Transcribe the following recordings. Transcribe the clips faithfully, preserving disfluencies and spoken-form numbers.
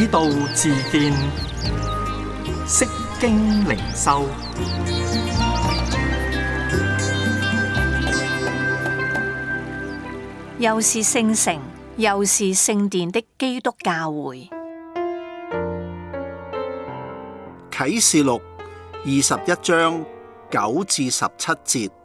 道自見，釋經靈修， 又是聖城，又是聖殿的基督教會。 啟示錄二十一章九至十七節，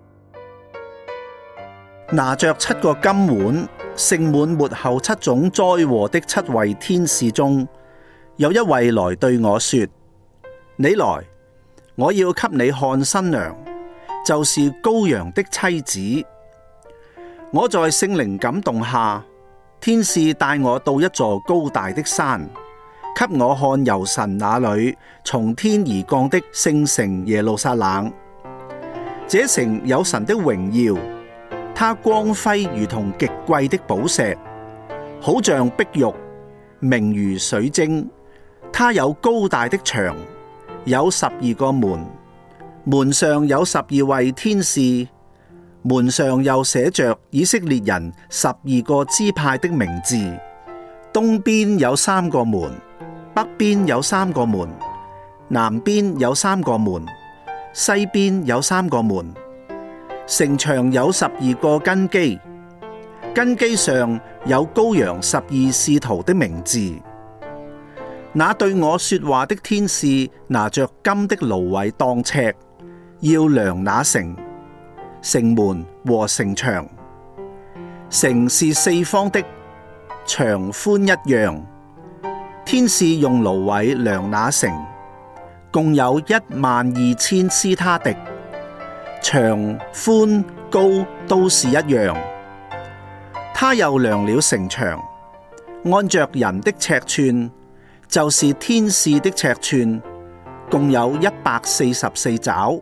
拿着七個金碗盛滿末後七種災禍的七位天使中，有一位來對我說：你來，我要給你看新娘，就是羔羊的妻子。我在聖靈感動下，天使帶我到一座高大的山，給我看由神那裏從天而降的聖城耶路撒冷。這城有神的榮耀，它光輝如同極貴的寶石，好像碧玉，明如水晶。它有高大的牆，有十二個門，門上有十二位天使，門上又寫着以色列人十二個支派的名字。東邊有三個門，北邊有三個門，南邊有三個門，西邊有三個門。城牆有十二個根基，根基上有羔羊十二使徒的名字。那對我說話的天使拿着金的蘆葦當尺，要量那城、城門和城牆。城是四方的，長寬一樣。天使用蘆葦量那城，共有一萬二千斯他狄，長寬高都是一樣。他又量了城牆，按着人的尺寸，就是天使的尺寸，共有一百四十四肘。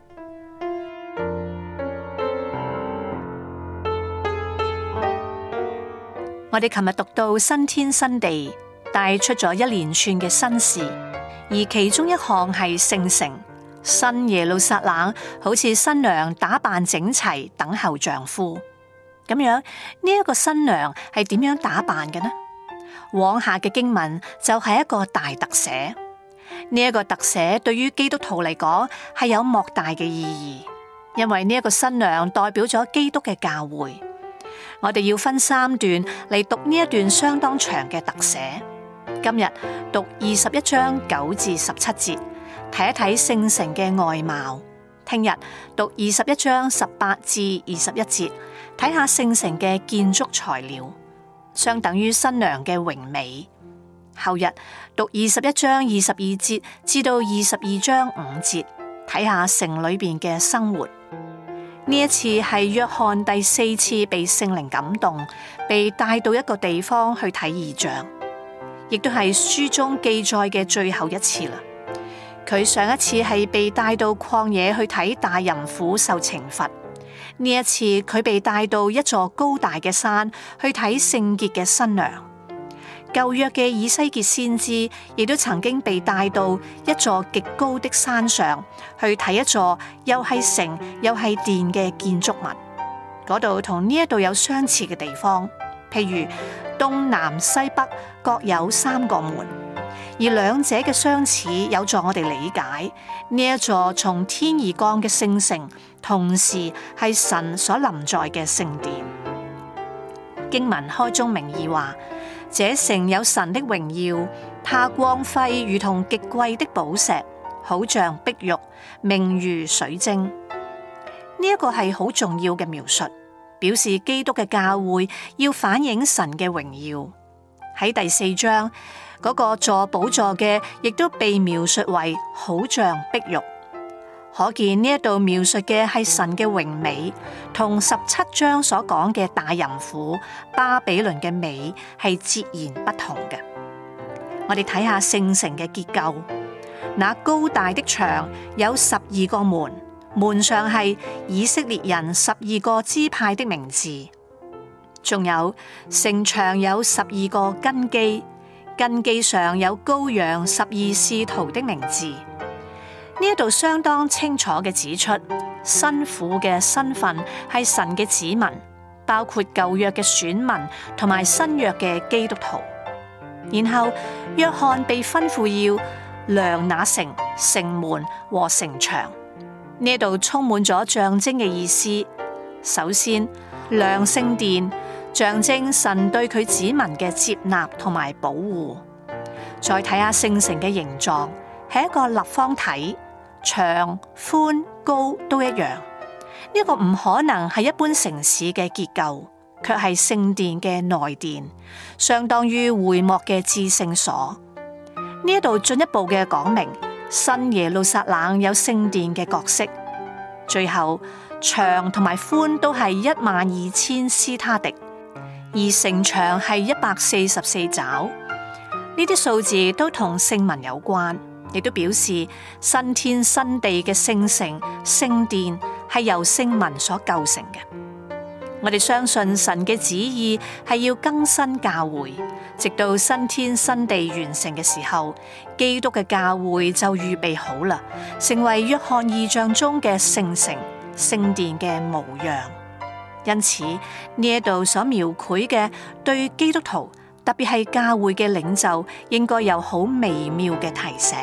我哋琴日讀到新天新地，帶出咗一連串嘅新事，而其中一項係聖城新耶路撒冷，好似新娘打扮整齊等候丈夫咁樣。呢、這、一個新娘係點樣打扮嘅呢？往下嘅經文就係一個大特寫。呢、這、一個特寫對於基督徒嚟講係有莫大嘅意義，因為呢一個新娘代表咗基督嘅教會。我哋要分三段嚟讀呢一段相當長嘅特寫。今日讀二十一章九至十七節，睇一睇聖城嘅外貌。聽日讀二十一章十八至二十一節，睇下聖城嘅建築材料，相等於新娘嘅榮美。後日讀二十一章二十二節至到二十二章五節，睇下城裏邊嘅生活。呢一次係約翰第四次被聖靈感動，被帶到一個地方去睇異象，亦都係書中記載嘅最後一次啦。佢上一次係被帶到曠野去睇大淫婦受懲罰，呢一次佢被帶到一座高大嘅山去睇聖潔嘅新娘。舊約嘅以西結先知亦都曾經被帶到一座極高的山上去睇一座又係城又係殿嘅建築物，嗰度同呢一度有相似嘅地方，譬如東南西北各有三個門，而兩者嘅相似有助我哋理解呢一座從天而降嘅聖城，同時係神所臨在嘅聖殿。經文開宗明義話，這城有神的榮耀，它光輝如同極貴的寶石，好像碧玉，明如水晶。呢、這、一個係好重要嘅描述，表示基督嘅教會要反映神嘅榮耀。喺第四章嗰、那個坐寶座嘅，亦都被描述為好像碧玉。可見呢一度描述嘅係神嘅榮美，同十七章所講嘅大淫婦巴比倫嘅美係截然不同嘅。我哋睇下聖城嘅結構，那高大的牆有十二個門，門上係以色列人十二個支派的名字，仲有城牆有十二個根基，根基上有羔羊十二使徒的名字。呢一度相當清楚嘅指出，新婦嘅身份係神嘅子民，包括舊約嘅選民同埋新約嘅基督徒。 然後約翰被吩咐要量那城、城門和城牆。呢度充滿咗象徵嘅意思。首先，量聖殿，象徵神對佢子民嘅接納同埋保護。再睇下聖城嘅形狀，係一個立方體，長、寬、高都一樣。呢個唔可能係一般城市嘅結構，卻係聖殿嘅內殿，相當於會幕嘅至聖所。呢一度進一步嘅講明，新耶路撒冷有聖殿嘅角色。最後，長同埋寬都係一萬二千斯他迪，而城牆係一百四十四肘。呢啲數字都同聖民有關，亦都表示新天新地嘅聖城、聖殿係由聖民所構成嘅。我哋相信神嘅旨意係要更新教會，直到新天新地完成嘅時候，基督嘅教會就預備好啦，成為約翰異象中嘅聖城、聖殿嘅模樣。因此呢一度所描繪嘅對基督徒，特別係教會嘅領袖，應該有好微妙嘅提醒。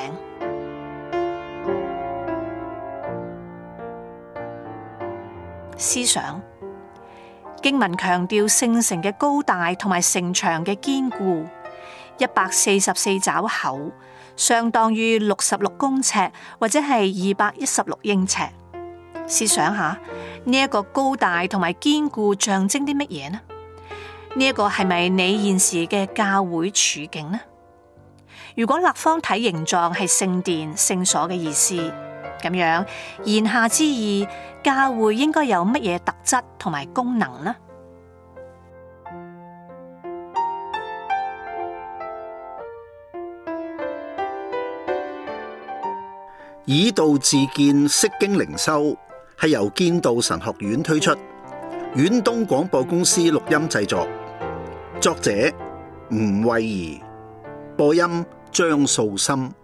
思想經文強調聖城嘅高大同埋城牆嘅堅固，一百四十四肘厚，相當於六十六公尺或者係二百一十六英尺。試想下呢一個高大同埋堅固象徵啲乜嘢呢？呢一個係咪你現時嘅教會處境呢？如果立方體形狀係聖殿、聖所嘅意思，咁樣言下之意，教會應該有乜嘢特質同埋功能呢？ 以道自建釋經靈修係由建道神學院推出，遠東廣播公司錄音製作，作者吳慧儀，播音張素心。